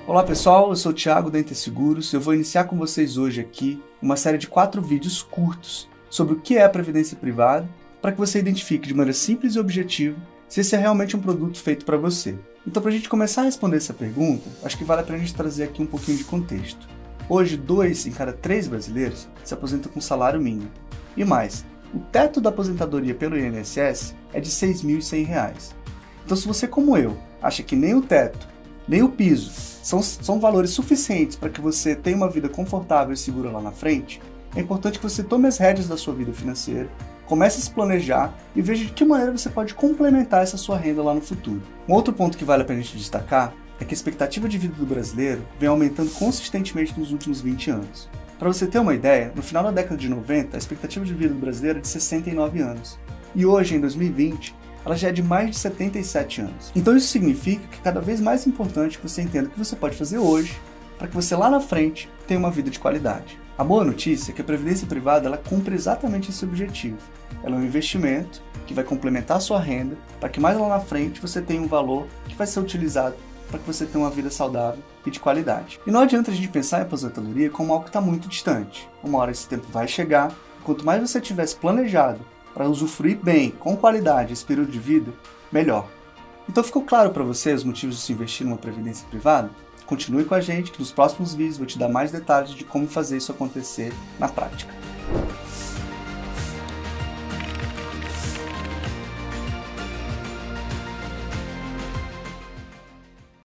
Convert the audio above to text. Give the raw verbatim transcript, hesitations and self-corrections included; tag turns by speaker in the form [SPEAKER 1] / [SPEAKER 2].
[SPEAKER 1] Olá pessoal, eu sou o Thiago da Inter Seguros e eu vou iniciar com vocês hoje aqui uma série de quatro vídeos curtos sobre o que é a Previdência Privada, para que você identifique de maneira simples e objetiva se esse é realmente um produto feito para você. Então, para a gente começar a responder essa pergunta, acho que vale a pena a gente trazer aqui um pouquinho de contexto. Hoje, dois em cada três brasileiros se aposentam com salário mínimo. E mais, o teto da aposentadoria pelo I N S S é de seis mil e cem reais. Então, se você, como eu, acha que nem o teto, nem o piso são, são valores suficientes para que você tenha uma vida confortável e segura lá na frente, é importante que você tome as rédeas da sua vida financeira, comece a se planejar e veja de que maneira você pode complementar essa sua renda lá no futuro. Um outro ponto que vale a pena a gente destacar é que a expectativa de vida do brasileiro vem aumentando consistentemente nos últimos vinte anos. Para você ter uma ideia, no final da década de noventa, a expectativa de vida do brasileiro é de sessenta e nove anos. E hoje, em dois mil e vinte, ela já é de mais de setenta e sete anos. Então isso significa que é cada vez mais importante que você entenda o que você pode fazer hoje para que você lá na frente tenha uma vida de qualidade. A boa notícia é que a Previdência Privada ela cumpre exatamente esse objetivo. Ela é um investimento que vai complementar a sua renda para que mais lá na frente você tenha um valor que vai ser utilizado para que você tenha uma vida saudável e de qualidade. E não adianta a gente pensar em aposentadoria como algo que está muito distante. Uma hora esse tempo vai chegar, e quanto mais você tivesse planejado para usufruir bem, com qualidade, esse período de vida, melhor. Então ficou claro para você os motivos de se investir numa previdência privada? Continue com a gente que nos próximos vídeos vou te dar mais detalhes de como fazer isso acontecer na prática.